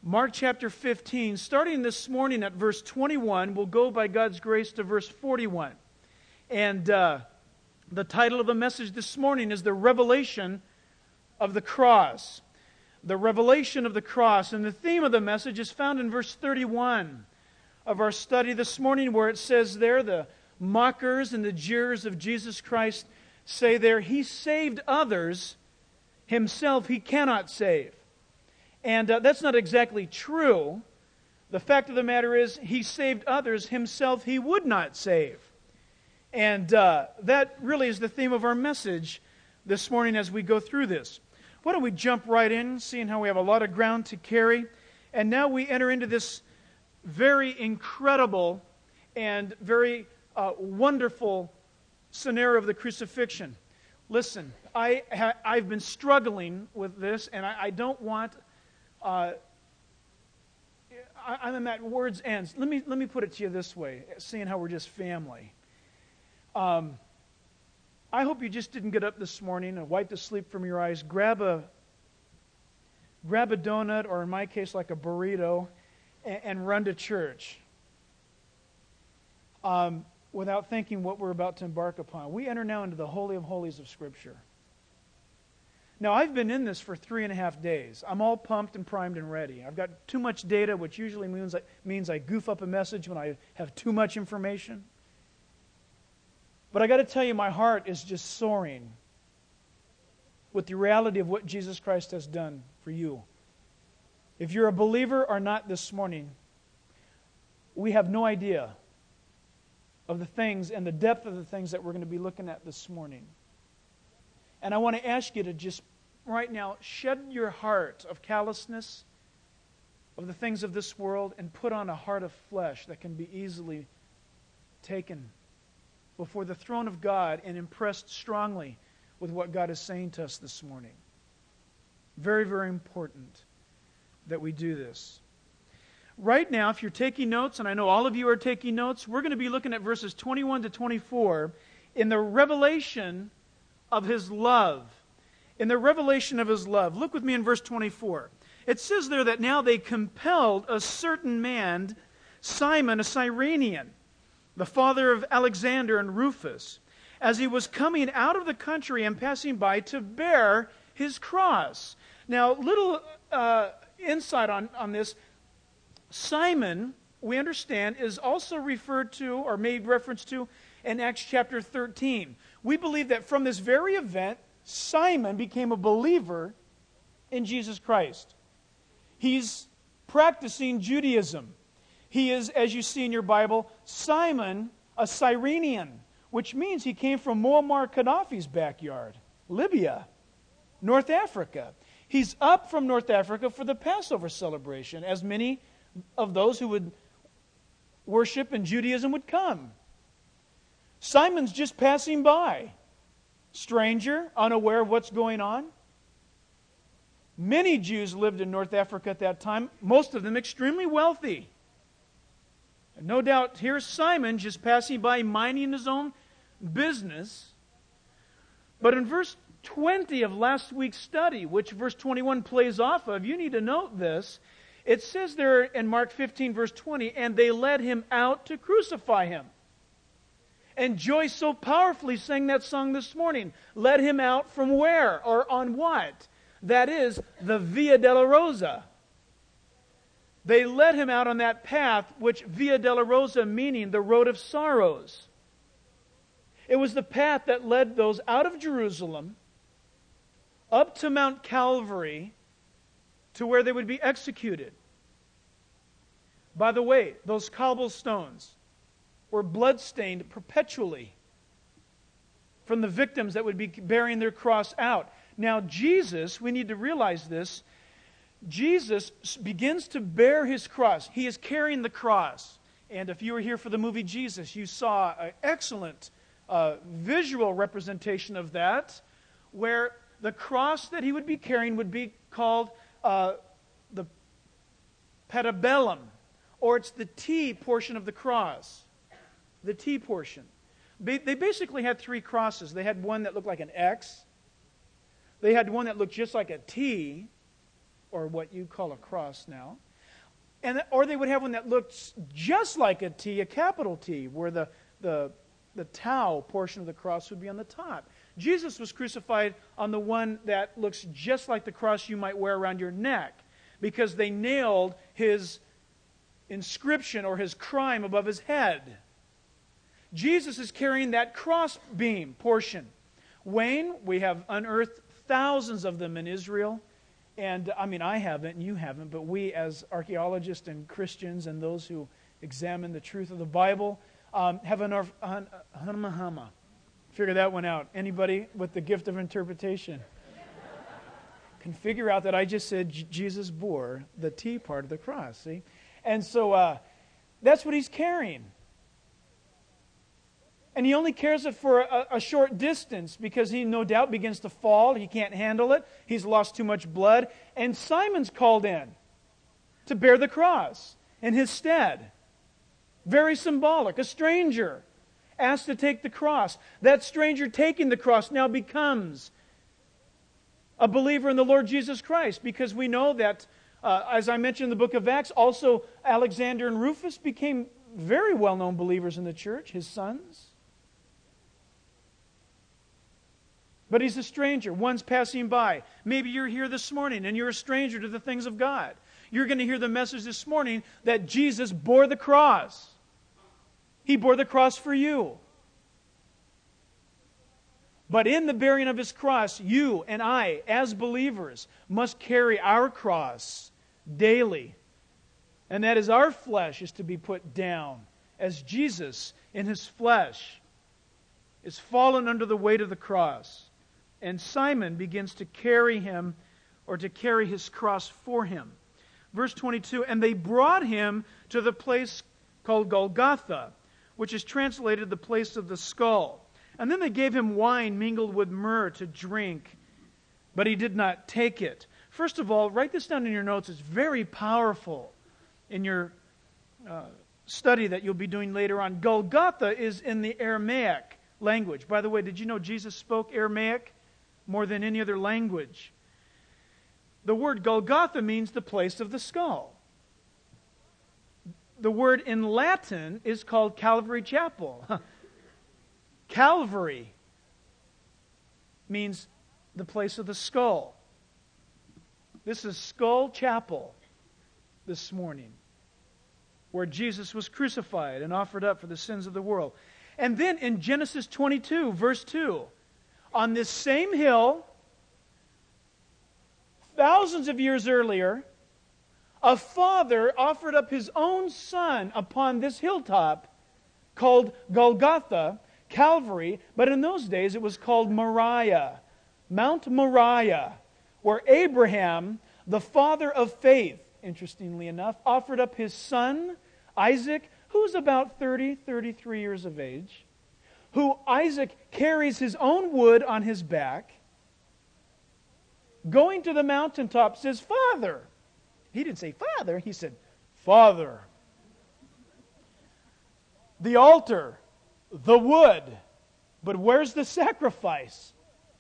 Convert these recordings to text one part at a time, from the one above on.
Mark chapter 15, starting this morning at verse 21, we'll go by God's grace to verse 41. And the title of the message this morning is The Revelation of the Cross. The Revelation of the Cross. And the theme of the message is found in verse 31 of our study this morning, where it says there, the mockers and the jeers of Jesus Christ say there, He saved others, Himself He cannot save. And that's not exactly true. The fact of the matter is, He saved others, Himself He would not save. And that really is the theme of our message this morning as we go through this. Why don't we jump right in, seeing how we have a lot of ground to carry. And now we enter into this very incredible and very wonderful scenario of the crucifixion. Listen, I've been struggling with this, and I don't want... I'm at words' ends. Let me put it to you this way, seeing how we're just family. I hope you just didn't get up this morning and wipe the sleep from your eyes, grab a donut, or in my case, like a burrito, and run to church without thinking what we're about to embark upon. We enter now into the Holy of Holies of Scripture. Now, I've been in this for 3.5 days. I'm all pumped and primed and ready. I've got too much data, which usually means I goof up a message when I have too much information. But I got to tell you, my heart is just soaring with the reality of what Jesus Christ has done for you. If you're a believer or not this morning, we have no idea of the things and the depth of the things that we're going to be looking at this morning. And I want to ask you to just right now shed your heart of callousness of the things of this world and put on a heart of flesh that can be easily taken before the throne of God and impressed strongly with what God is saying to us this morning. Very, very important that we do this. Right now, if you're taking notes, and I know all of you are taking notes, we're going to be looking at verses 21 to 24 in the revelation of His love. In the revelation of His love. Look with me in verse 24. It says there that now they compelled a certain man, Simon, a Cyrenian, the father of Alexander and Rufus, as he was coming out of the country and passing by to bear his cross. Now, little insight on this. Simon, we understand, is also referred to or made reference to in Acts chapter 13. We believe that from this very event, Simon became a believer in Jesus Christ. He's practicing Judaism. He is, as you see in your Bible, Simon, a Cyrenian, which means he came from Muammar Gaddafi's backyard, Libya, North Africa. He's up from North Africa for the Passover celebration, as many of those who would worship in Judaism would come. Simon's just passing by. Stranger, unaware of what's going on. Many Jews lived in North Africa at that time, most of them extremely wealthy. And no doubt, here's Simon just passing by, minding his own business. But in verse 20 of last week's study, which verse 21 plays off of, you need to note this. It says there in Mark 15, verse 20, and they led Him out to crucify Him. And Joyce so powerfully sang that song this morning. Led Him out from where? Or on what? That is the Via Dolorosa. They led Him out on that path, which Via Dolorosa meaning the road of sorrows. It was the path that led those out of Jerusalem up to Mount Calvary to where they would be executed. By the way, those cobblestones were bloodstained perpetually from the victims that would be bearing their cross out. Now Jesus, we need to realize this, Jesus begins to bear His cross. He is carrying the cross. And if you were here for the movie Jesus, you saw an excellent visual representation of that, where the cross that He would be carrying would be called the patibulum, or it's the T portion of the cross. The T portion. They basically had 3 crosses. They had one that looked like an X. They had one that looked just like a T, or what you call a cross now. Or they would have one that looked just like a T, a capital T, where the tau portion of the cross would be on the top. Jesus was crucified on the one that looks just like the cross you might wear around your neck, because they nailed his inscription or his crime above his head. Jesus is carrying that cross beam portion. Wayne, we have unearthed thousands of them in Israel. And, I haven't and you haven't, but we as archaeologists and Christians and those who examine the truth of the Bible have an Hanamahama. Figure that one out. Anybody with the gift of interpretation can figure out that I just said Jesus bore the T part of the cross, see? And so that's what he's carrying. And he only carries it for a short distance because he no doubt begins to fall. He can't handle it. He's lost too much blood. And Simon's called in to bear the cross in his stead. Very symbolic. A stranger asked to take the cross. That stranger taking the cross now becomes a believer in the Lord Jesus Christ, because we know that, as I mentioned in the book of Acts, also Alexander and Rufus became very well-known believers in the church, his sons. But he's a stranger. One's passing by. Maybe you're here this morning and you're a stranger to the things of God. You're going to hear the message this morning that Jesus bore the cross. He bore the cross for you. But in the bearing of His cross, you and I, as believers, must carry our cross daily. And that is, our flesh is to be put down, as Jesus in His flesh is fallen under the weight of the cross. And Simon begins to carry him, or to carry his cross for him. Verse 22, and they brought him to the place called Golgotha, which is translated the place of the skull. And then they gave him wine mingled with myrrh to drink, but he did not take it. First of all, write this down in your notes. It's very powerful in your study that you'll be doing later on. Golgotha is in the Aramaic language. By the way, did you know Jesus spoke Aramaic more than any other language? The word Golgotha means the place of the skull. The word in Latin is called Calvary Chapel. Calvary means the place of the skull. This is Skull Chapel this morning, where Jesus was crucified and offered up for the sins of the world. And then in Genesis 22, verse 2, on this same hill, thousands of years earlier, a father offered up his own son upon this hilltop called Golgotha, Calvary, but in those days it was called Moriah, Mount Moriah, where Abraham, the father of faith, interestingly enough, offered up his son, Isaac, who's about 33 years of age, who Isaac carries his own wood on his back, going to the mountaintop, says, Father. He didn't say Father, he said, Father. The altar, the wood, but where's the sacrifice?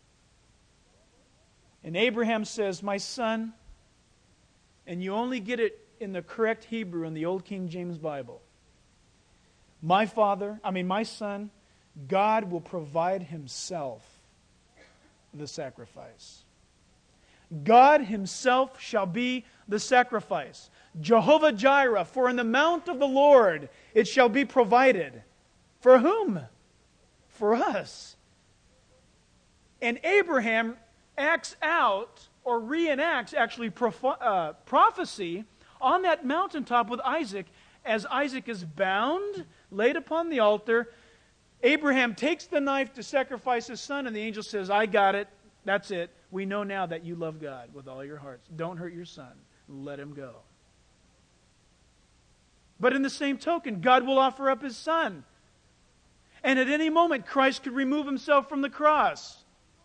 And Abraham says, my son, and you only get it in the correct Hebrew in the Old King James Bible. My son, God will provide Himself the sacrifice. God Himself shall be the sacrifice. Jehovah Jireh, for in the mount of the Lord it shall be provided. For whom? For us. And Abraham acts out, or reenacts actually prophecy on that mountaintop with Isaac. As Isaac is bound, laid upon the altar, Abraham takes the knife to sacrifice his son, and the angel says, I got it. That's it. We know now that you love God with all your hearts. Don't hurt your son. Let him go. But in the same token, God will offer up His Son. And at any moment, Christ could remove Himself from the cross.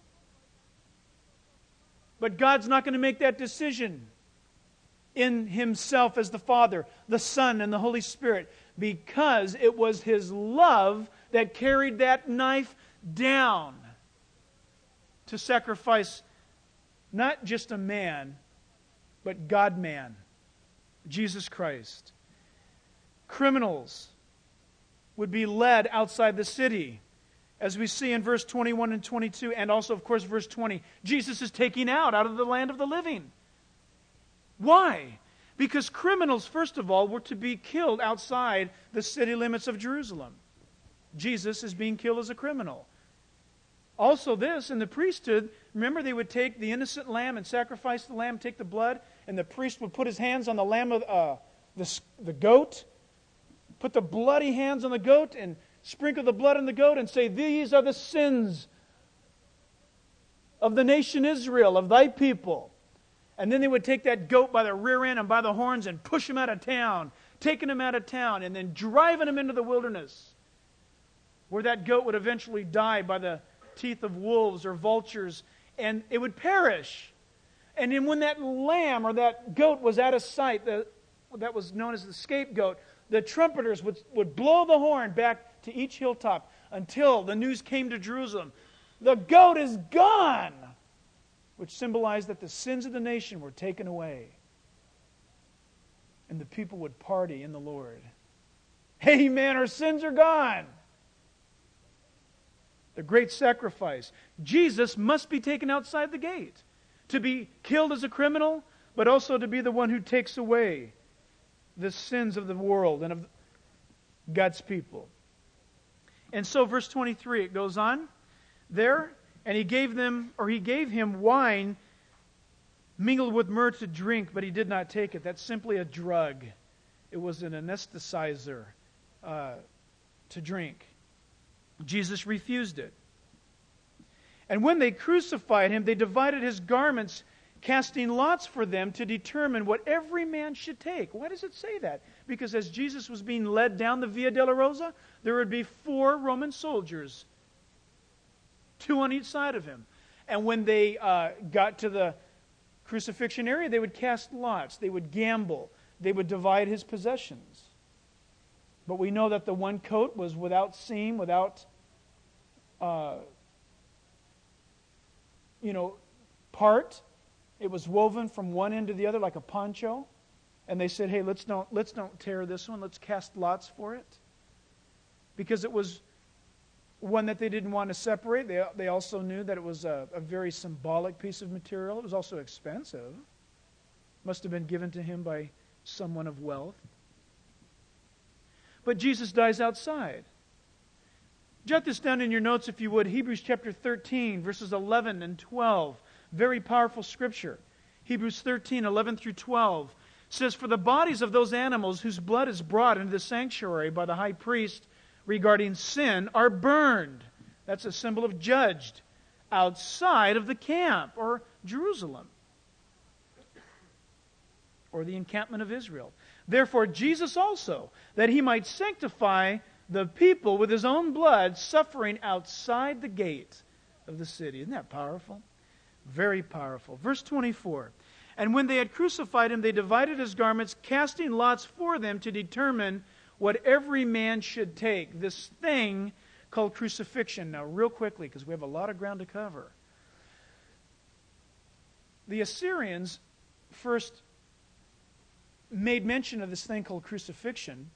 But God's not going to make that decision in Himself as the Father, the Son, and the Holy Spirit, because it was His love that carried that knife down to sacrifice not just a man, but God-man, Jesus Christ. Criminals would be led outside the city, as we see in verse 21 and 22, and also, of course, verse 20. Jesus is taken out of the land of the living. Why? Because criminals, first of all, were to be killed outside the city limits of Jerusalem. Jesus is being killed as a criminal. Also this, in the priesthood, remember they would take the innocent lamb and sacrifice the lamb, take the blood, and the priest would put his hands on the lamb of the goat, put the bloody hands on the goat and sprinkle the blood on the goat and say, "These are the sins of the nation Israel, of thy people." And then they would take that goat by the rear end and by the horns and push him out of town, taking him out of town, and then driving him into the wilderness, where that goat would eventually die by the teeth of wolves or vultures, and it would perish. And then when that lamb or that goat was out of sight, that was known as the scapegoat, the trumpeters would blow the horn back to each hilltop until the news came to Jerusalem. The goat is gone, which symbolized that the sins of the nation were taken away. And the people would party in the Lord. Amen, our sins are gone. The great sacrifice. Jesus must be taken outside the gate to be killed as a criminal, but also to be the one who takes away the sins of the world and of God's people. And so verse 23, it goes on there, and he gave him wine mingled with myrrh to drink, but he did not take it. That's simply a drug. It was an anesthetizer to drink. Jesus refused it. And when they crucified him, they divided his garments, casting lots for them to determine what every man should take. Why does it say that? Because as Jesus was being led down the Via Dolorosa, there would be 4 Roman soldiers, 2 on each side of him. And when they got to the crucifixion area, they would cast lots. They would gamble. They would divide his possessions. But we know that the one coat was without seam, without, part. It was woven from one end to the other like a poncho. And they said, "Hey, let's don't tear this one. Let's cast lots for it," because it was one that they didn't want to separate. They also knew that it was a very symbolic piece of material. It was also expensive. Must have been given to him by someone of wealth. But Jesus dies outside. Jot this down in your notes if you would. Hebrews chapter 13, verses 11 and 12. Very powerful scripture. Hebrews 13, 11 through 12 says, "For the bodies of those animals whose blood is brought into the sanctuary by the high priest regarding sin are burned." That's a symbol of judged. Outside of the camp, or Jerusalem, or the encampment of Israel. "Therefore Jesus also, that he might sanctify the people with his own blood, suffering outside the gate of the city." Isn't that powerful? Very powerful. Verse 24. "And when they had crucified him, they divided his garments, casting lots for them to determine what every man should take." This thing called crucifixion. Now, real quickly, because we have a lot of ground to cover. The Assyrians first made mention of this thing called crucifixion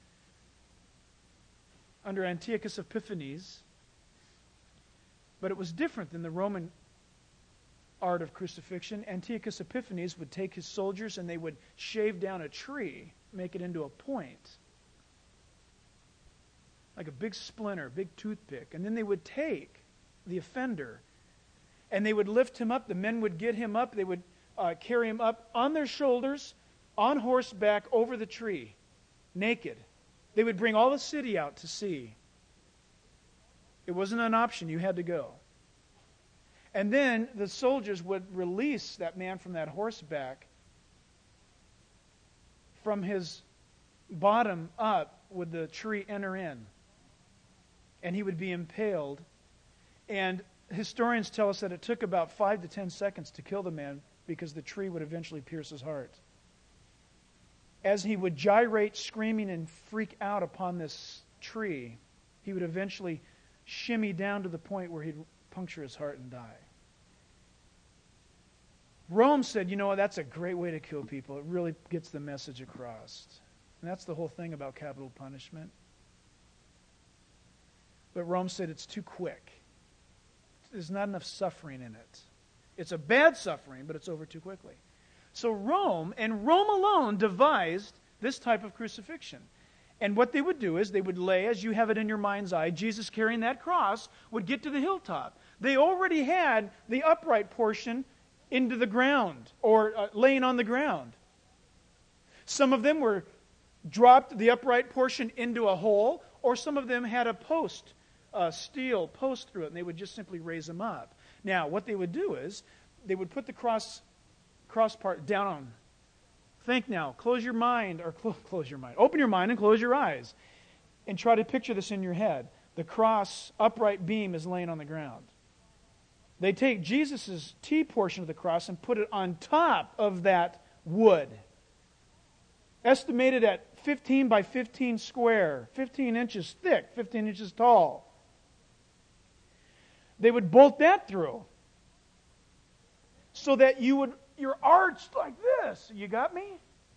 under Antiochus Epiphanes, but it was different than the Roman art of crucifixion. Antiochus Epiphanes would take his soldiers and they would shave down a tree, make it into a point, like a big splinter, big toothpick, and then they would take the offender and they would lift him up. The men would get him up. They would carry him up on their shoulders, on horseback, over the tree, naked. They would bring all the city out to see. It wasn't an option. You had to go. And then the soldiers would release that man from that horseback. From his bottom up would the tree enter in. And he would be impaled. And historians tell us that it took about 5 to 10 seconds to kill the man, because the tree would eventually pierce his heart. As he would gyrate, screaming and freak out upon this tree, he would eventually shimmy down to the point where he'd puncture his heart and die. Rome said, you know what, that's a great way to kill people. It really gets the message across. And that's the whole thing about capital punishment. But Rome said it's too quick. There's not enough suffering in it. It's a bad suffering, but it's over too quickly. So Rome, and Rome alone, devised this type of crucifixion. And what they would do is they would lay, as you have it in your mind's eye, Jesus carrying that cross would get to the hilltop. They already had the upright portion into the ground, or laying on the ground. Some of them were dropped the upright portion into a hole, or some of them had a post, steel post through it, and they would just simply raise them up. Now, what they would do is they would put the cross part down on. Think now. Close your mind, or close your mind. Open your mind and close your eyes, and try to picture this in your head. The cross upright beam is laying on the ground. They take Jesus' T portion of the cross and put it on top of that wood. Estimated at 15 by 15 square, 15 inches thick, 15 inches tall. They would bolt that through so that you're arched like this. You got me?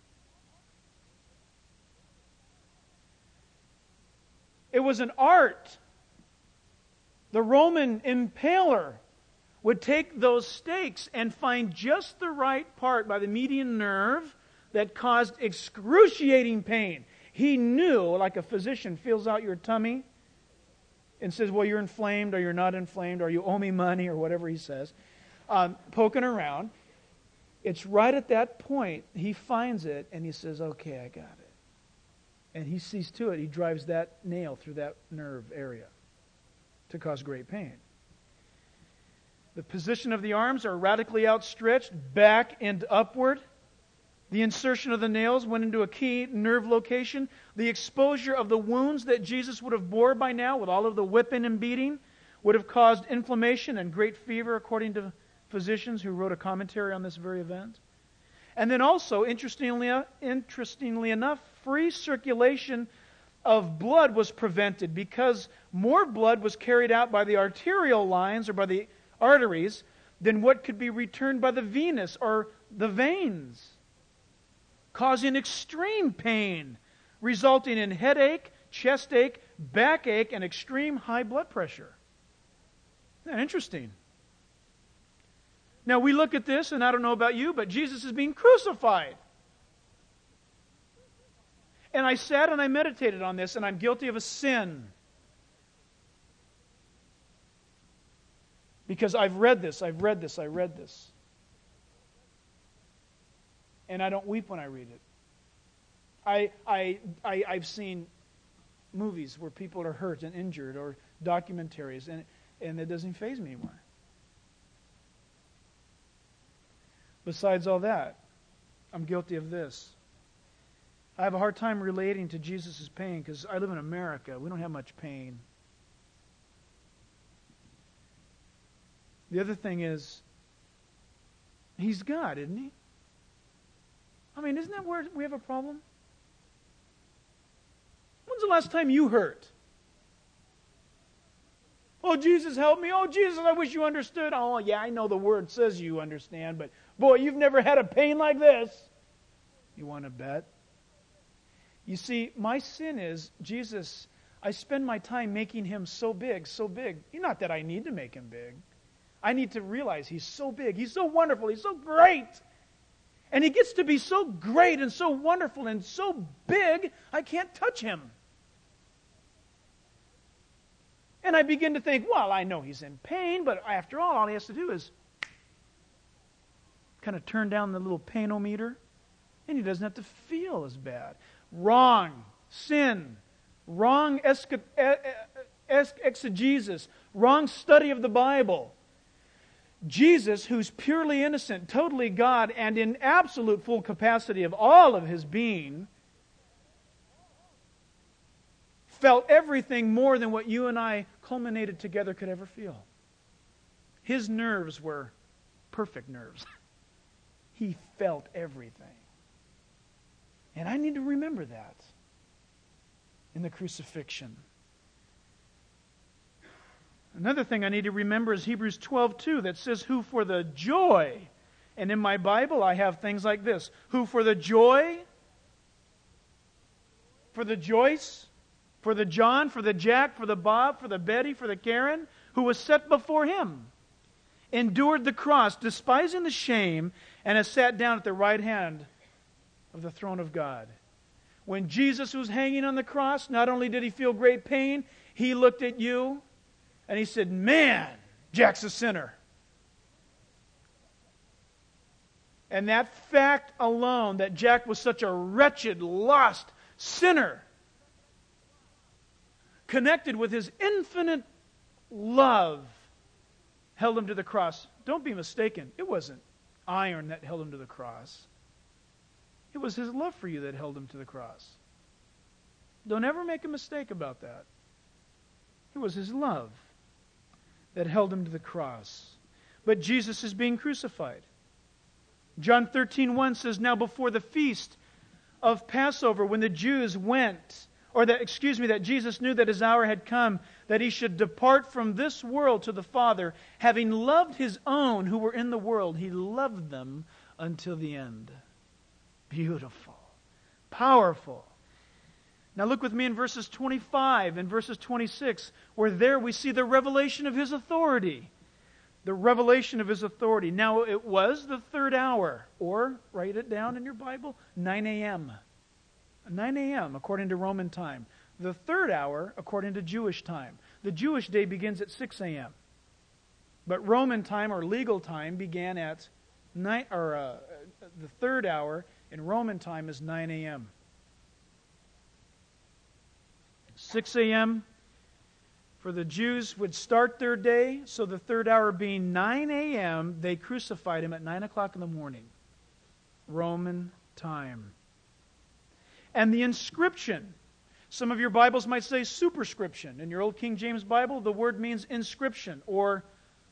It was an art. The Roman impaler would take those stakes and find just the right part by the median nerve that caused excruciating pain. He knew, like a physician feels out your tummy and says, well, you're inflamed, or you're not inflamed, or you owe me money, or whatever he says, poking around. It's right at that point he finds it and he says, okay, I got it. And he sees to it. He drives that nail through that nerve area to cause great pain. The position of the arms are radically outstretched, back and upward. The insertion of the nails went into a key nerve location. The exposure of the wounds that Jesus would have bore by now, with all of the whipping and beating, would have caused inflammation and great fever, according to physicians who wrote a commentary on this very event. And then also, interestingly enough, free circulation of blood was prevented, because more blood was carried out by the arterial lines, or by the arteries, than what could be returned by the venous or the veins, causing extreme pain, resulting in headache, chest ache, backache, and extreme high blood pressure. Isn't that interesting? Now we look at this, and I don't know about you, but Jesus is being crucified. And I sat and I meditated on this, and I'm guilty of a sin. Because I've read this. And I don't weep when I read it. I've seen movies where people are hurt and injured, or documentaries, and it doesn't faze me anymore. Besides all that, I'm guilty of this. I have a hard time relating to Jesus' pain because I live in America. We don't have much pain. The other thing is, He's God, isn't He? I mean, isn't that where we have a problem? When's the last time you hurt? Oh, Jesus, help me. Oh, Jesus, I wish you understood. Oh, yeah, I know the Word says you understand, but boy, you've never had a pain like this. You want to bet? You see, my sin is, Jesus, I spend my time making Him so big, so big. Not that I need to make Him big. I need to realize He's so big. He's so wonderful. He's so great. And He gets to be so great and so wonderful and so big, I can't touch Him. And I begin to think, well, I know He's in pain, but after all He has to do is kind of turn down the little painometer, and He doesn't have to feel as bad. Wrong. Sin. Wrong exegesis. Wrong study of the Bible. Jesus, who's purely innocent, totally God, and in absolute full capacity of all of His being, felt everything more than what you and I culminated together could ever feel. His nerves were perfect nerves. He felt everything. And I need to remember that in the crucifixion. Another thing I need to remember is Hebrews 12:2, that says, who for the joy And in my Bible, I have things like this. Who for the joy, for the Joyce, for the John, for the Jack, for the Bob, for the Betty, for the Karen, who was set before him, endured the cross, despising the shame, and has sat down at the right hand of the throne of God. When Jesus was hanging on the cross, not only did he feel great pain, he looked at you and he said, man, Jack's a sinner. And that fact alone, that Jack was such a wretched, lost sinner, connected with his infinite love, held him to the cross. Don't be mistaken. It wasn't iron that held him to the cross. It was his love for you that held him to the cross. Don't ever make a mistake about that. It was his love that held him to the cross. But Jesus is being crucified. John 13:1 says, now before the feast of Passover, when the Jews went, that Jesus knew that his hour had come, that he should depart from this world to the Father, having loved his own who were in the world, he loved them until the end. Beautiful. Powerful. Now look with me in verses 25 and verses 26, where there we see the revelation of his authority. The revelation of his authority. Now it was the third hour, or write it down in your Bible, 9 a.m. 9 a.m. according to Roman time. The third hour according to Jewish time. The Jewish day begins at 6 a.m. But Roman time or legal time began at the third hour in Roman time is 9 a.m. 6 a.m. for the Jews would start their day, so the third hour being 9 a.m., they crucified him at 9 o'clock in the morning. Roman time. And the inscription, some of your Bibles might say superscription. In your old King James Bible, the word means inscription, or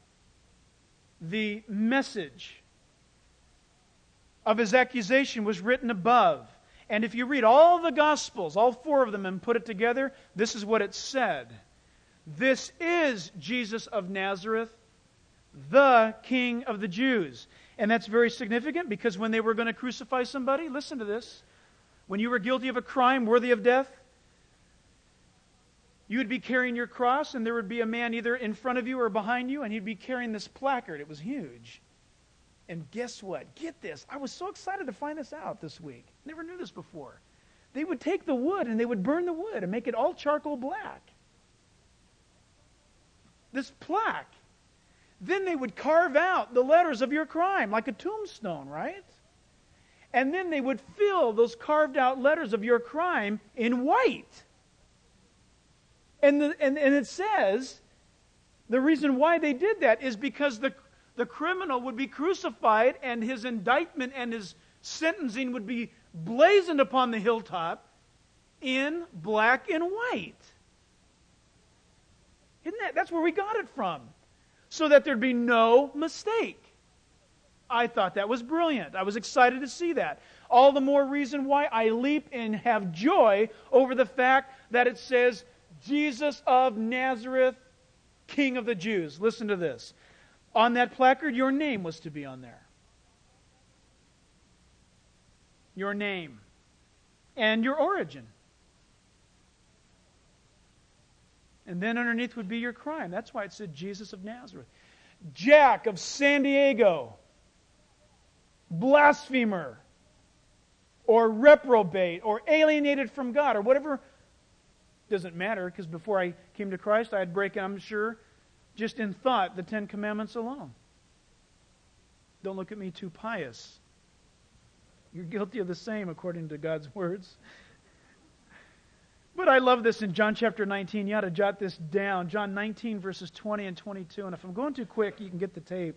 the message of his accusation was written above. And if you read all the Gospels, all four of them, and put it together, this is what it said. This is Jesus of Nazareth, the King of the Jews. And that's very significant because when they were going to crucify somebody, listen to this. When you were guilty of a crime worthy of death, you would be carrying your cross and there would be a man either in front of you or behind you and he'd be carrying this placard. It was huge. And guess what? Get this. I was so excited to find this out this week. Never knew this before. They would take the wood and they would burn the wood and make it all charcoal black. This plaque. Then they would carve out the letters of your crime like a tombstone, right? And then they would fill those carved out letters of your crime in white. And it says the reason why they did that is because the criminal would be crucified and his indictment and his sentencing would be blazoned upon the hilltop in black and white. That's where we got it from. So that there'd be no mistake. I thought that was brilliant. I was excited to see that. All the more reason why I leap and have joy over the fact that it says, Jesus of Nazareth, King of the Jews. Listen to this. On that placard, your name was to be on there. Your name. And your origin. And then underneath would be your crime. That's why it said Jesus of Nazareth. Jack of San Diego. Blasphemer. Or reprobate. Or alienated from God. Or whatever. Doesn't matter, because before I came to Christ, I'd break, I'm sure, just in thought, the 10 Commandments alone. Don't look at me too pious. You're guilty of the same according to God's words. But I love this in John chapter 19. You ought to jot this down. John 19 verses 20 and 22. And if I'm going too quick, you can get the tape.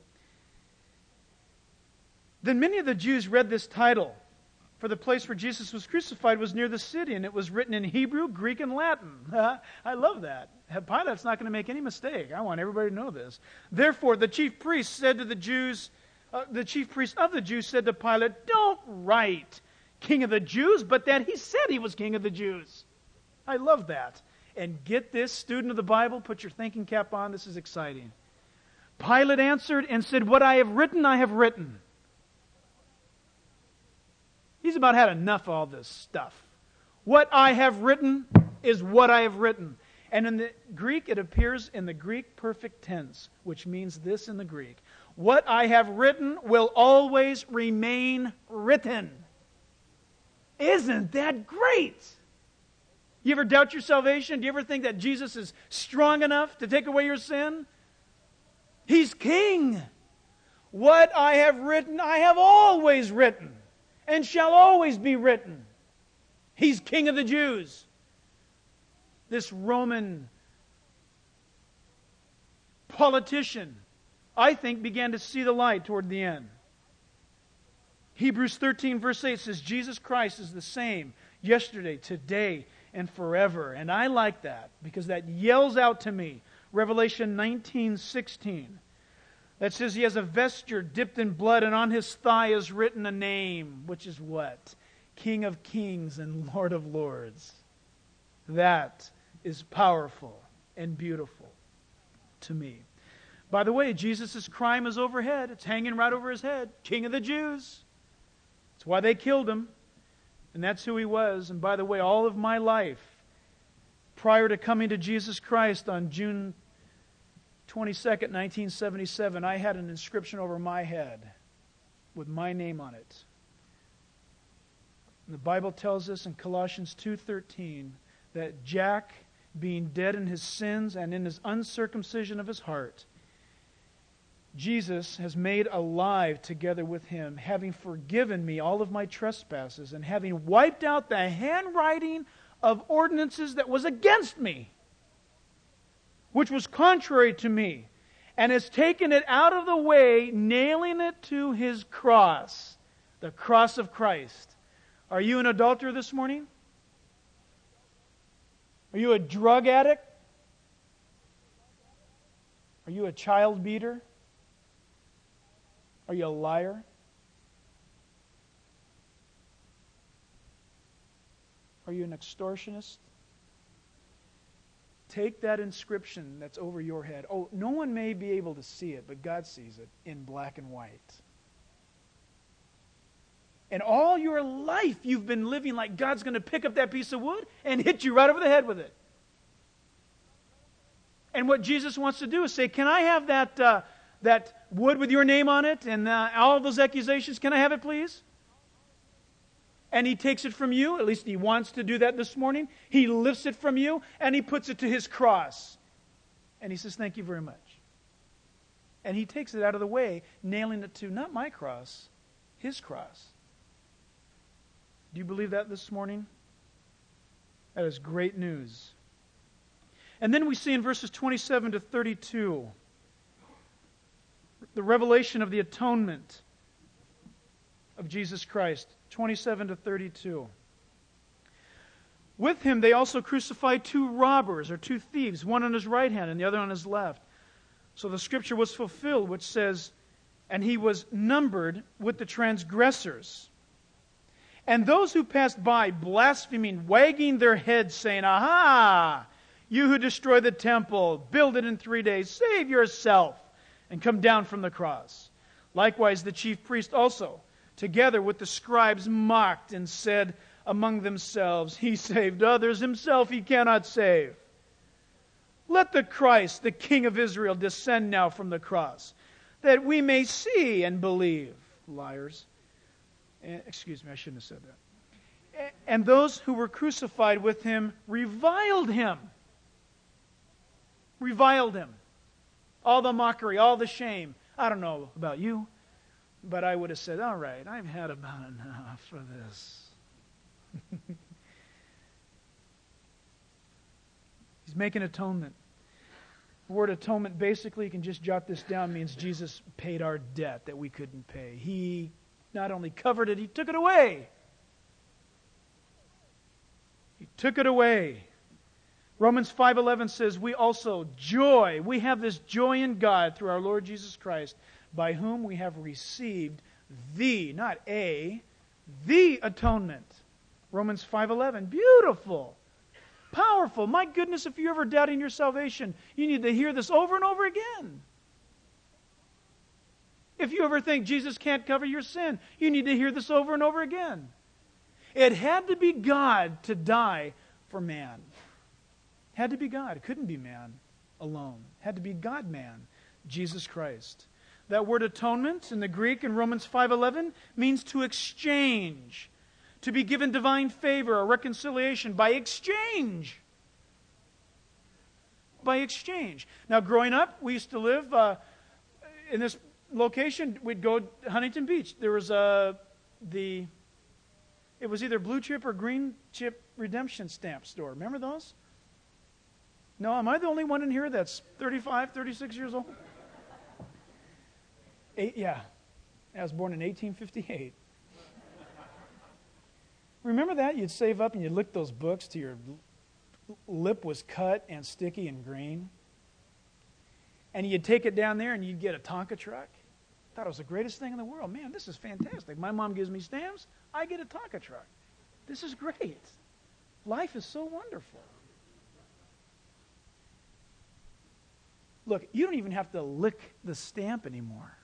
Then many of the Jews read this title. For the place where Jesus was crucified was near the city, and it was written in Hebrew, Greek, and Latin. I love that. Pilate's not going to make any mistake. I want everybody to know this. Therefore, the chief priest said to the Jews, the chief priest of the Jews said to Pilate, don't write King of the Jews, but that he said he was King of the Jews. I love that. And get this, student of the Bible, put your thinking cap on. This is exciting. Pilate answered and said, what I have written, I have written. He's about had enough of all this stuff. What I have written is what I have written. And in the Greek, it appears in the Greek perfect tense, which means this in the Greek. What I have written will always remain written. Isn't that great? You ever doubt your salvation? Do you ever think that Jesus is strong enough to take away your sin? He's king. What I have written, I have always written, and shall always be written. He's King of the Jews. This Roman politician, I think, began to see the light toward the end. Hebrews 13 verse 8 says, Jesus Christ is the same yesterday, today, and forever. And I like that because that yells out to me. Revelation 19:16. That says he has a vesture dipped in blood, and on his thigh is written a name, which is what? King of Kings and Lord of Lords. That is powerful and beautiful to me. By the way, Jesus' crime is overhead. It's hanging right over his head. King of the Jews. That's why they killed him. And that's who he was. And by the way, all of my life, prior to coming to Jesus Christ on June 22nd, 1977, I had an inscription over my head with my name on it. And the Bible tells us in Colossians 2:13 that Jack, being dead in his sins and in his uncircumcision of his heart, Jesus has made alive together with him, having forgiven me all of my trespasses and having wiped out the handwriting of ordinances that was against me, which was contrary to me, and has taken it out of the way, nailing it to his cross, the cross of Christ. Are you an adulterer this morning? Are you a drug addict? Are you a child beater? Are you a liar? Are you an extortionist? Take that inscription that's over your head. Oh, no one may be able to see it, but God sees it in black and white. And all your life you've been living like God's going to pick up that piece of wood and hit you right over the head with it. And what Jesus wants to do is say, can I have that wood with your name on it and all of those accusations? Can I have it, please? And he takes it from you. At least he wants to do that this morning. He lifts it from you and he puts it to his cross. And he says, thank you very much. And he takes it out of the way, nailing it to not my cross, his cross. Do you believe that this morning? That is great news. And then we see in verses 27 to 32 the revelation of the atonement of Jesus Christ. 27 to 32. With him they also crucified two robbers or two thieves, one on his right hand and the other on his left. So the scripture was fulfilled, which says, and he was numbered with the transgressors. And those who passed by, blaspheming, wagging their heads, saying, aha! You who destroy the temple, build it in 3 days, save yourself, and come down from the cross. Likewise the chief priest also, together with the scribes, mocked and said among themselves, he saved others, himself he cannot save. Let the Christ, the King of Israel, descend now from the cross, that we may see and believe. Liars. Excuse me, I shouldn't have said that. And those who were crucified with him reviled him. Reviled him. All the mockery, all the shame. I don't know about you, but I would have said, all right, I've had about enough of this. He's making atonement. The word atonement, basically, you can just jot this down, means Jesus paid our debt that we couldn't pay. He not only covered it, he took it away. He took it away. Romans 5:11 says, we also joy. We have this joy in God through our Lord Jesus Christ, by whom we have received the, not a, the atonement. Romans 5:11. Beautiful. Powerful. My goodness, if you're ever doubting your salvation, you need to hear this over and over again. If you ever think Jesus can't cover your sin, you need to hear this over and over again. It had to be God to die for man. Had to be God. It couldn't be man alone. It had to be God-man, Jesus Christ. That word atonement in the Greek in Romans 5:11 means to exchange, to be given divine favor or reconciliation by exchange. By exchange. Now, growing up, we used to live in this location. We'd go to Huntington Beach. There was it was either blue chip or green chip redemption stamp store. Remember those? No, am I the only one in here that's 35, 36 years old? Yeah. I was born in 1858. Remember that? You'd save up and you'd lick those books till your lip was cut and sticky and green. And you'd take it down there and you'd get a Tonka truck. Thought it was the greatest thing in the world. Man, this is fantastic. My mom gives me stamps. I get a Tonka truck. This is great. Life is so wonderful. Look, you don't even have to lick the stamp anymore.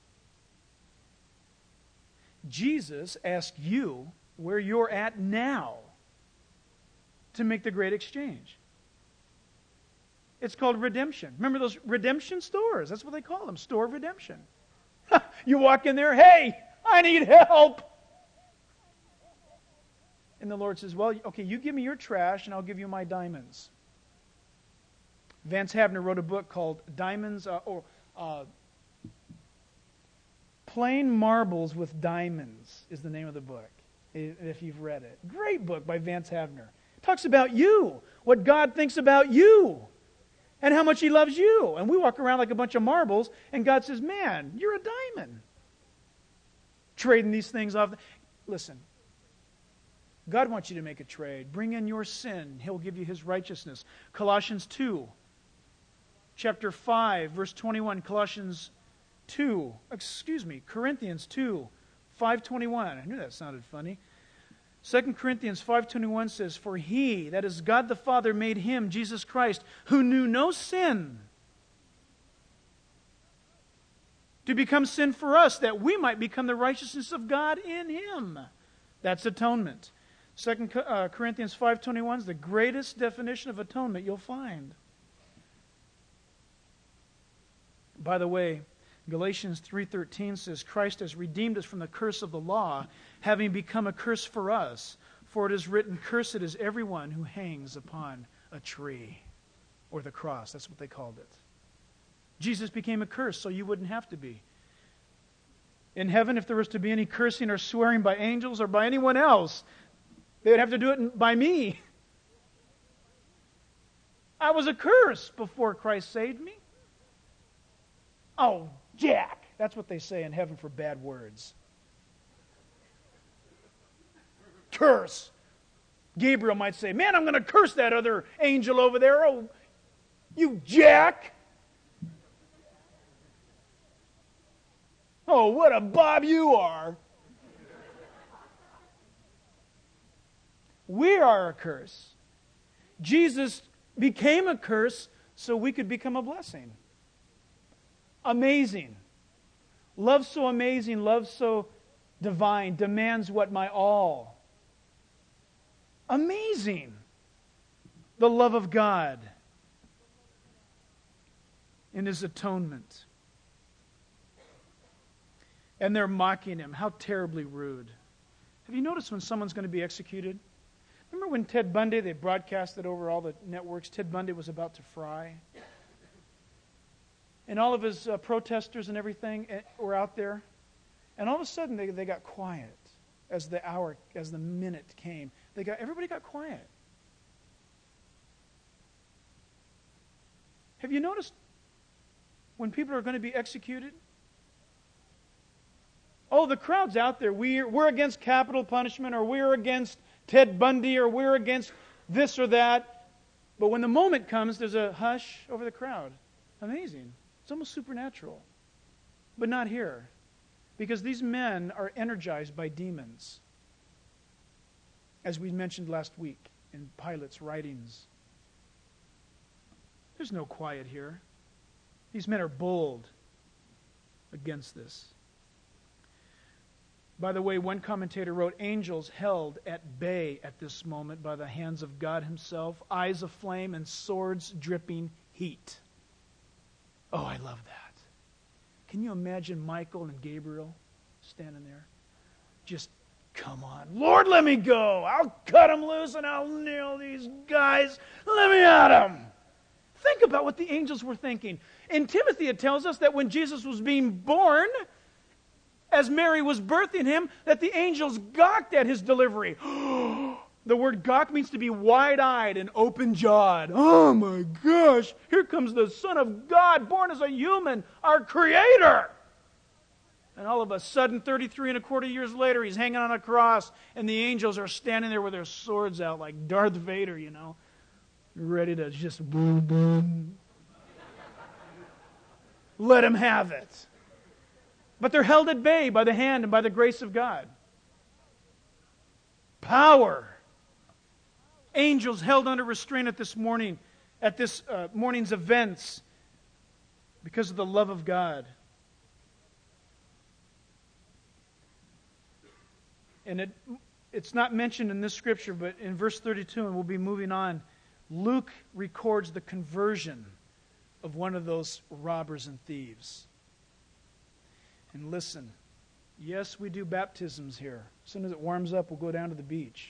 Jesus asked you where you're at now to make the great exchange. It's called redemption. Remember those redemption stores? That's what they call them, store of redemption. You walk in there, hey, I need help. And the Lord says, well, okay, you give me your trash and I'll give you my diamonds. Vance Havner wrote a book called Diamonds, Plain Marbles with Diamonds is the name of the book, if you've read it. Great book by Vance Havner. Talks about you, what God thinks about you, and how much He loves you. And we walk around like a bunch of marbles, and God says, man, you're a diamond. Trading these things off. Listen, God wants you to make a trade. Bring in your sin. He'll give you His righteousness. Colossians 2, chapter 5, verse 21. Corinthians 2, 5:21. I knew that sounded funny. 2 Corinthians 5:21 says, for He, that is God the Father, made Him, Jesus Christ, who knew no sin, to become sin for us, that we might become the righteousness of God in Him. That's atonement. 2 Corinthians 5:21 is the greatest definition of atonement you'll find. By the way, Galatians 3:13 says, Christ has redeemed us from the curse of the law, having become a curse for us. For it is written, cursed is everyone who hangs upon a tree, or the cross. That's what they called it. Jesus became a curse so you wouldn't have to be. In heaven, if there was to be any cursing or swearing by angels or by anyone else, they would have to do it by me. I was a curse before Christ saved me. Oh, Jack. That's what they say in heaven for bad words. Curse. Gabriel might say, man, I'm going to curse that other angel over there. Oh, you Jack. Oh, what a Bob you are. We are a curse. Jesus became a curse so we could become a blessing. Amazing. Love so amazing, love so divine, demands what my all. Amazing. The love of God in His atonement. And they're mocking Him. How terribly rude. Have you noticed when someone's going to be executed? Remember when Ted Bundy, they broadcasted over all the networks, Ted Bundy was about to fry? And all of his protesters and everything were out there. And all of a sudden they got quiet as the minute came. Everybody got quiet. Have you noticed when people are going to be executed? Oh, the crowd's out there. We're against capital punishment, or we're against Ted Bundy, or we're against this or that. But when the moment comes, there's a hush over the crowd. Amazing. It's almost supernatural. But not here. Because these men are energized by demons. As we mentioned last week in Pilate's writings. There's no quiet here. These men are bold against this. By the way, one commentator wrote, angels held at bay at this moment by the hands of God himself, eyes aflame and swords dripping heat. Oh, I love that. Can you imagine Michael and Gabriel standing there? Just, come on. Lord, let me go. I'll cut them loose and I'll nail these guys. Let me at them. Think about what the angels were thinking. In Timothy, it tells us that when Jesus was being born, as Mary was birthing him, that the angels gawked at his delivery. The word gawk means to be wide-eyed and open-jawed. Oh my gosh, here comes the Son of God, born as a human, our Creator. And all of a sudden, 33 and a quarter years later, he's hanging on a cross, and the angels are standing there with their swords out like Darth Vader, you know, ready to just boom, boom. Let him have it. But they're held at bay by the hand and by the grace of God. Power. Angels held under restraint at this morning, at this morning's events, because of the love of God. And it's not mentioned in this scripture, but in verse 32, and we'll be moving on, Luke records the conversion of one of those robbers and thieves. And listen, yes, we do baptisms here. As soon as it warms up, we'll go down to the beach.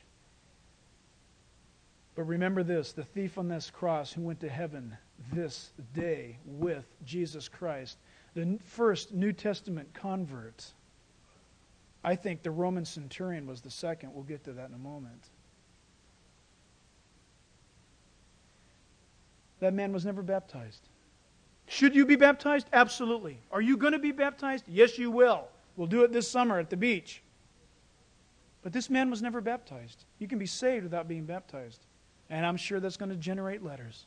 But remember this, the thief on this cross who went to heaven this day with Jesus Christ, the first New Testament convert. I think the Roman centurion was the second. We'll get to that in a moment. That man was never baptized. Should you be baptized? Absolutely. Are you going to be baptized? Yes, you will. We'll do it this summer at the beach. But this man was never baptized. You can be saved without being baptized. And I'm sure that's going to generate letters.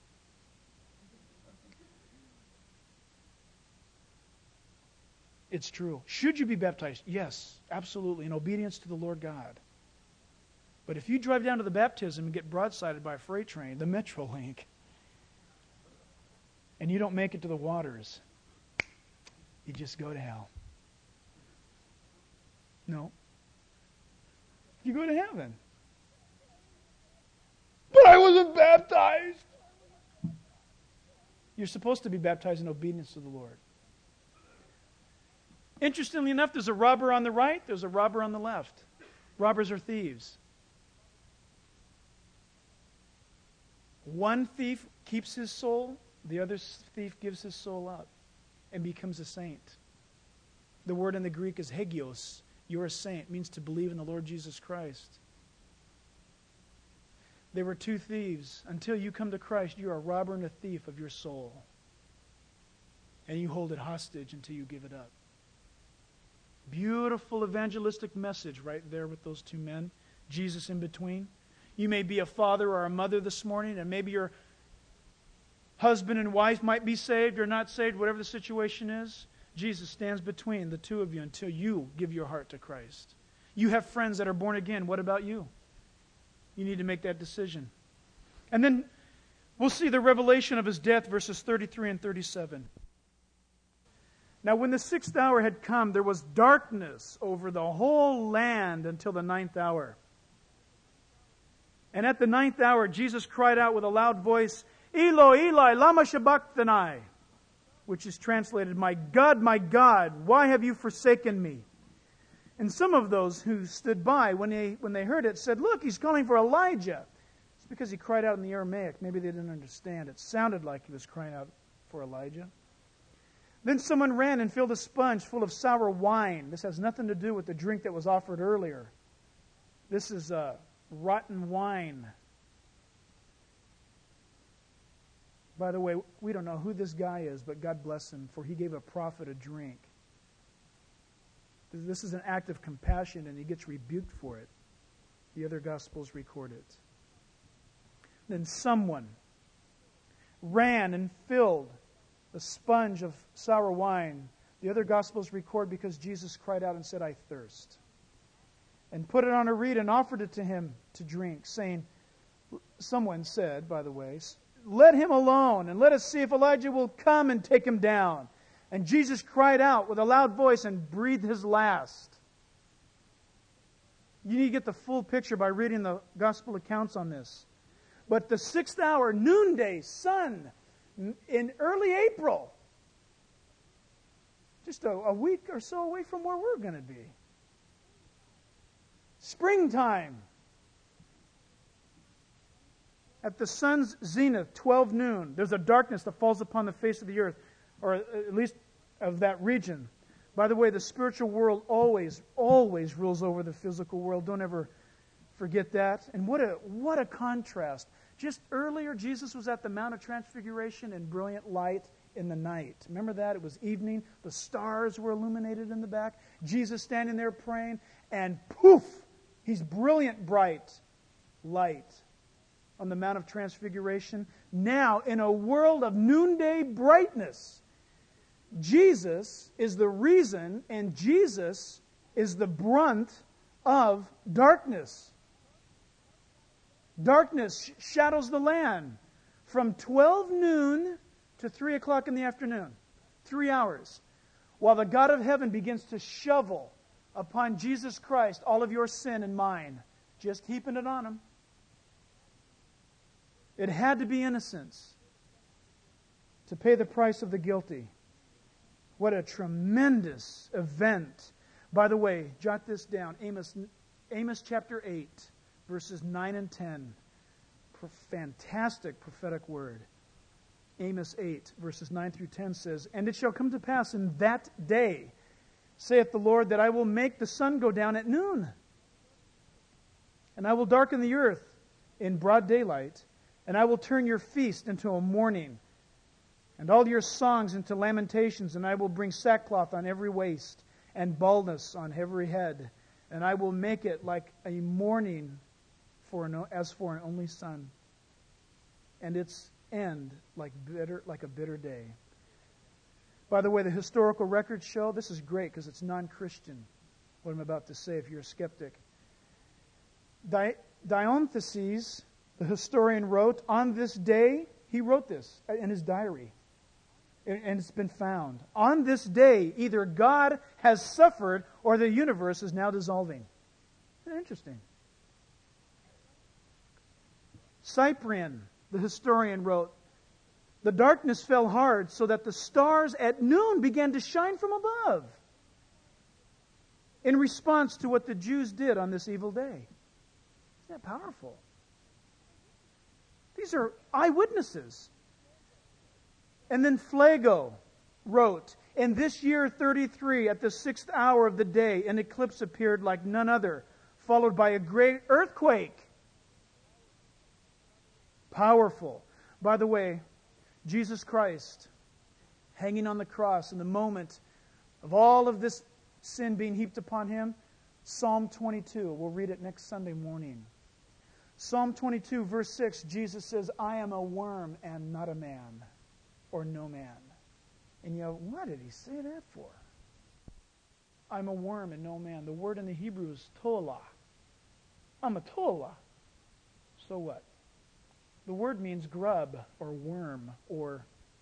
It's true. Should you be baptized? Yes, absolutely, in obedience to the Lord God. But if you drive down to the baptism and get broadsided by a freight train, the Metrolink, and you don't make it to the waters, you just go to hell. No. You go to heaven. But I wasn't baptized. You're supposed to be baptized in obedience to the Lord. Interestingly enough, there's a robber on the right, there's a robber on the left. Robbers are thieves. One thief keeps his soul, the other thief gives his soul up and becomes a saint. The word in the Greek is hagios. You're a saint. It means to believe in the Lord Jesus Christ. There were two thieves. Until you come to Christ, you are a robber and a thief of your soul. And you hold it hostage until you give it up. Beautiful evangelistic message right there with those two men. Jesus in between. You may be a father or a mother this morning, and maybe your husband and wife might be saved or not saved, whatever the situation is. Jesus stands between the two of you until you give your heart to Christ. You have friends that are born again. What about you? You need to make that decision. And then we'll see the revelation of his death, verses 33 and 37. Now when the 6th hour had come, there was darkness over the whole land until the 9th hour. And at the 9th hour, Jesus cried out with a loud voice, Eloi, Eloi, lama sabachthani, which is translated, my God, why have you forsaken me? And some of those who stood by, when they heard it, said, look, he's calling for Elijah. It's because he cried out in the Aramaic. Maybe they didn't understand. It sounded like he was crying out for Elijah. Then someone ran and filled a sponge full of sour wine. This has nothing to do with the drink that was offered earlier. This is rotten wine. By the way, we don't know who this guy is, but God bless him, for he gave a prophet a drink. This is an act of compassion, and he gets rebuked for it. The other Gospels record it. Then someone ran and filled a sponge of sour wine. The other Gospels record because Jesus cried out and said, I thirst. And put it on a reed and offered it to him to drink, saying, someone said, by the way, let him alone, and let us see if Elijah will come and take him down. And Jesus cried out with a loud voice and breathed his last. You need to get the full picture by reading the gospel accounts on this. But the 6th hour, noonday, sun, in early April, just a week or so away from where we're going to be. Springtime. At the sun's zenith, 12 noon, there's a darkness that falls upon the face of the earth, or at least of that region. By the way, the spiritual world always rules over the physical world. Don't ever forget that. And what a contrast. Just earlier, Jesus was at the Mount of Transfiguration in brilliant light in the night. Remember that? It was evening. The stars were illuminated in the back. Jesus standing there praying, and poof, he's brilliant bright light on the Mount of Transfiguration. Now, in a world of noonday brightness, Jesus is the reason, and Jesus is the brunt of darkness. Darkness shadows the land from 12 noon to 3 o'clock in the afternoon. 3 hours. While the God of heaven begins to shovel upon Jesus Christ all of your sin and mine, just heaping it on Him. It had to be innocence to pay the price of the guilty. What a tremendous event. By the way, jot this down. Amos chapter 8, verses 9 and 10. Fantastic prophetic word. Amos 8, verses 9 through 10 says, "And it shall come to pass in that day, saith the Lord, that I will make the sun go down at noon, and I will darken the earth in broad daylight, and I will turn your feast into a mourning, and all your songs into lamentations, and I will bring sackcloth on every waist, and baldness on every head, and I will make it like a mourning as for an only son, and its end like a bitter day." By the way, the historical records show, this is great because it's non-Christian, what I'm about to say if you're a skeptic. Dionysius, the historian, wrote, on this day, he wrote this in his diary, and it's been found. On this day, either God has suffered or the universe is now dissolving. Isn't that interesting? Cyprian, the historian, wrote, the darkness fell hard so that the stars at noon began to shine from above in response to what the Jews did on this evil day. Isn't that powerful? These are eyewitnesses. And then Phlegon wrote, in this year 33, at the 6th hour of the day, an eclipse appeared like none other, followed by a great earthquake. Powerful. By the way, Jesus Christ hanging on the cross in the moment of all of this sin being heaped upon Him, Psalm 22. We'll read it next Sunday morning. Psalm 22, verse 6, Jesus says, I am a worm and not a man, or no man. And you know, what did He say that for? I'm a worm and no man. The word in the Hebrew is tola. I'm a tola. So what? The word means grub or worm or,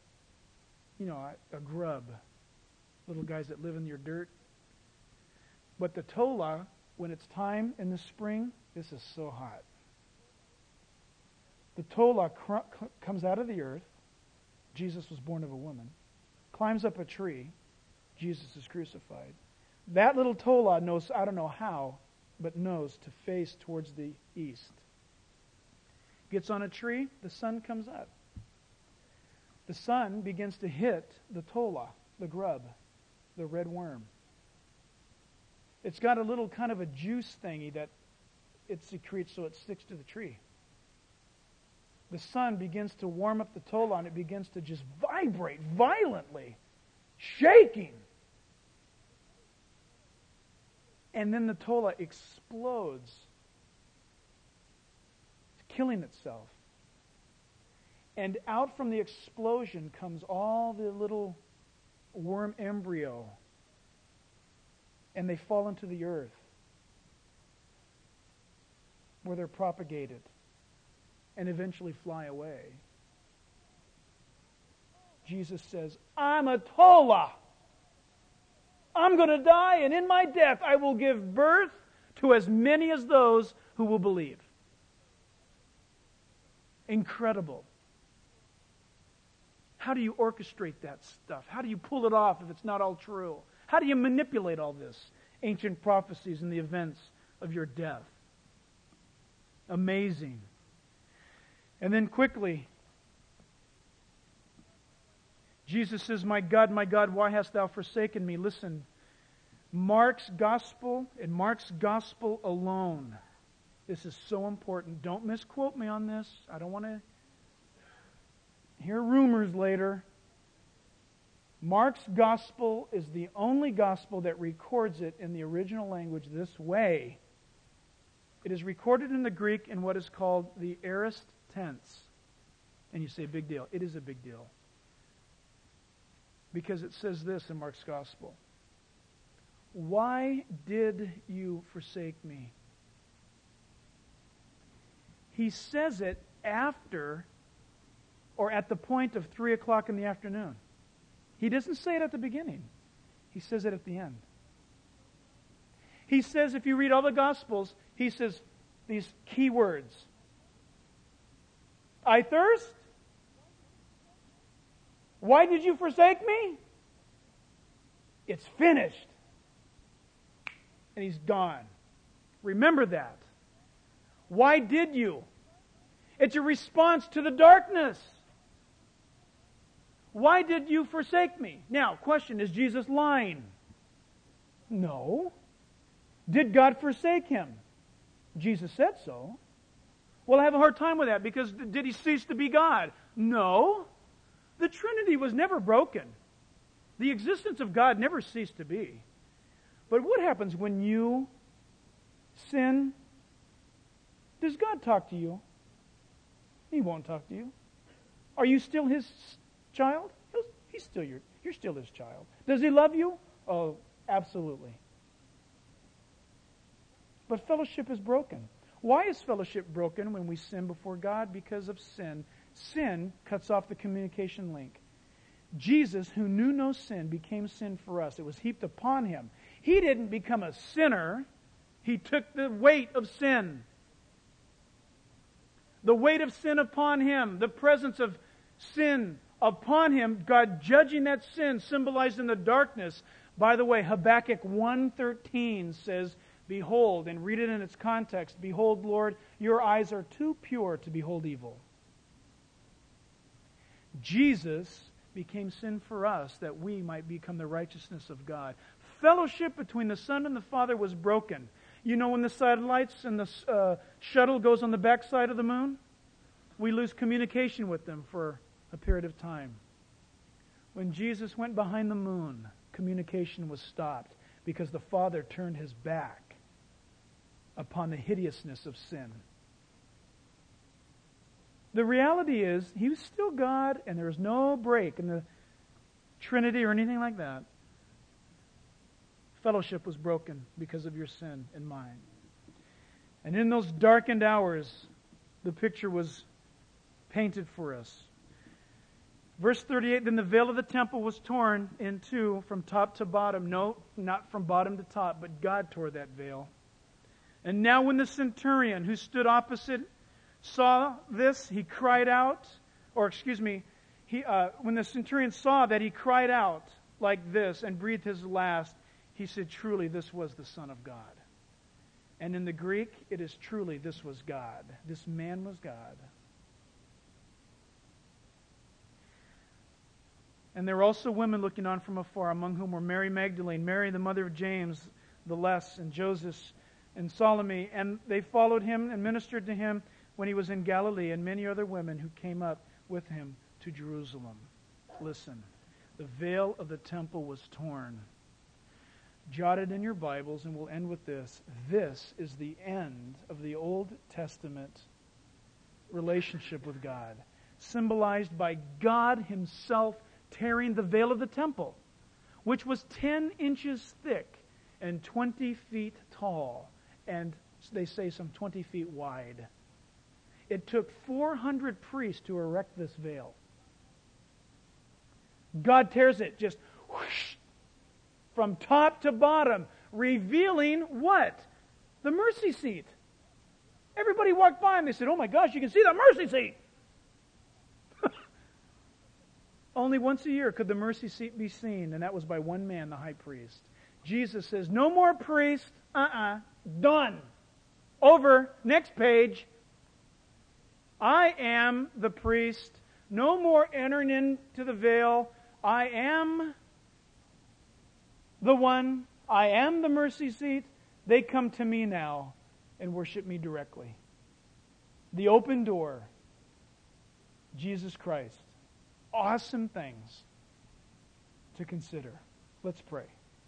a grub. Little guys that live in your dirt. But the tola, when it's time in the spring, this is so hot. The tola comes out of the earth. Jesus was born of a woman. Climbs up a tree. Jesus is crucified. That little tola knows, I don't know how, but knows to face towards the east. Gets on a tree, the sun comes up. The sun begins to hit the tola, the grub, the red worm. It's got a little kind of a juice thingy that it secretes so it sticks to the tree. The sun begins to warm up the tola and it begins to just vibrate violently, shaking. And then the tola explodes, killing itself. And out from the explosion comes all the little worm embryo. And they fall into the earth, where they're propagated and eventually fly away. Jesus says, I'm a tola. I'm going to die, and in my death I will give birth to as many as those who will believe. Incredible. How do you orchestrate that stuff? How do you pull it off if it's not all true? How do you manipulate all this? Ancient prophecies and the events of your death. Amazing. And then quickly, Jesus says, my God, why hast thou forsaken me? Listen, Mark's gospel and Mark's gospel alone. This is so important. Don't misquote me on this. I don't want to hear rumors later. Mark's gospel is the only gospel that records it in the original language this way. It is recorded in the Greek in what is called the aorist tense. And you say, big deal. It is a big deal. Because it says this in Mark's gospel. Why did you forsake me? He says it after or at the point of 3 o'clock in the afternoon. He doesn't say it at the beginning. He says it at the end. He says, if you read all the Gospels, he says these key words. I thirst? Why did you forsake me? It's finished. And he's gone. Remember that. Why did you? It's a response to the darkness. Why did you forsake me? Now, question, is Jesus lying? No. Did God forsake him? Jesus said so. Well, I have a hard time with that because did he cease to be God? No. The Trinity was never broken. The existence of God never ceased to be. But what happens when you sin? Does God talk to you? He won't talk to you. Are you still his child? You're still his child. Does he love you? Oh, absolutely. But fellowship is broken. Why is fellowship broken when we sin before God? Because of sin. Sin cuts off the communication link. Jesus, who knew no sin, became sin for us. It was heaped upon him. He didn't become a sinner. He took the weight of sin. The weight of sin upon him. The presence of sin upon him. God judging that sin, symbolized in the darkness. By the way, Habakkuk 1:13 says, behold, and read it in its context, behold, Lord, your eyes are too pure to behold evil. Jesus became sin for us that we might become the righteousness of God. Fellowship between the Son and the Father was broken. You know when the satellites and the shuttle goes on the backside of the moon? We lose communication with them for a period of time. When Jesus went behind the moon, communication was stopped because the Father turned his back upon the hideousness of sin. The reality is, he was still God, and there was no break in the Trinity or anything like that. Fellowship was broken because of your sin and mine. And in those darkened hours, the picture was painted for us. Verse 38, then the veil of the temple was torn in two from top to bottom. No, not from bottom to top, but God tore that veil. And now when the centurion who stood opposite saw this, he cried out, when the centurion saw that, he cried out like this and breathed his last. He said, truly, this was the Son of God. And in the Greek, it is truly, this was God. This man was God. And there were also women looking on from afar, among whom were Mary Magdalene, Mary the mother of James the Less, and Joseph, and Salome. And they followed him and ministered to him when he was in Galilee, and many other women who came up with him to Jerusalem. Listen, the veil of the temple was torn. Jot it in your Bibles, and we'll end with this. This is the end of the Old Testament relationship with God, symbolized by God himself tearing the veil of the temple, which was 10 inches thick and 20 feet tall, and they say some 20 feet wide. It took 400 priests to erect this veil. God tears it just whoosh, from top to bottom, revealing what? The mercy seat. Everybody walked by and they said, "Oh my gosh, you can see the mercy seat." Only once a year could the mercy seat be seen, and that was by one man, the high priest. Jesus says, "No more priest. Done. Over. Next page. I am the priest. No more entering into the veil. I am the one. I am the mercy seat. They come to me now and worship me directly." The open door. Jesus Christ. Awesome things to consider. Let's pray.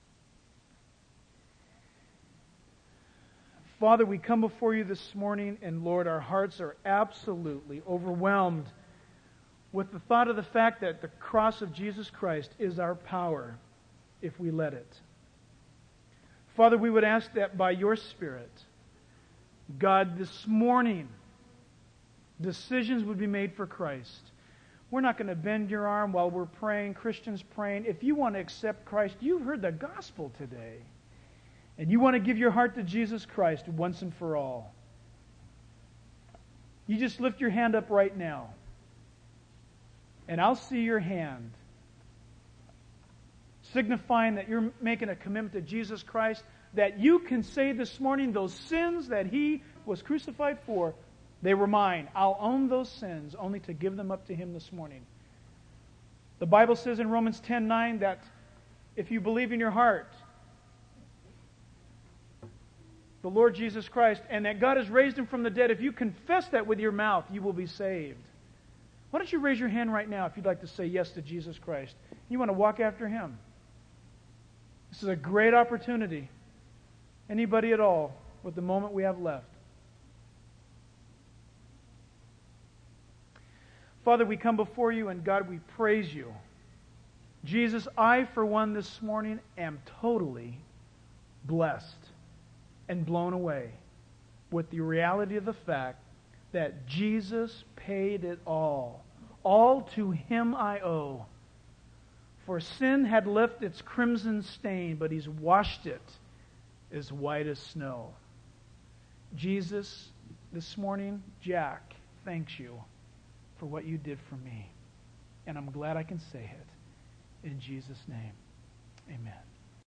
Father, we come before you this morning, and Lord, our hearts are absolutely overwhelmed with the thought of the fact that the cross of Jesus Christ is our power if we let it. Father, we would ask that by your Spirit, God, this morning, decisions would be made for Christ. We're not going to bend your arm while we're praying, Christians praying. If you want to accept Christ, you've heard the gospel today. And you want to give your heart to Jesus Christ once and for all. You just lift your hand up right now. And I'll see your hand, signifying that you're making a commitment to Jesus Christ, that you can say this morning, those sins that He was crucified for, they were mine. I'll own those sins only to give them up to Him this morning. The Bible says in Romans 10:9 that if you believe in your heart the Lord Jesus Christ, and that God has raised Him from the dead, if you confess that with your mouth, you will be saved. Why don't you raise your hand right now if you'd like to say yes to Jesus Christ? You want to walk after Him. This is a great opportunity. Anybody at all with the moment we have left. Father, we come before you, and God, we praise you. Jesus, I, for one, this morning am totally blessed and blown away with the reality of the fact that Jesus paid it all. All to Him I owe. For sin had left its crimson stain, but He's washed it as white as snow. Jesus, this morning, Jack thanks you for what you did for me. And I'm glad I can say it. In Jesus' name, amen.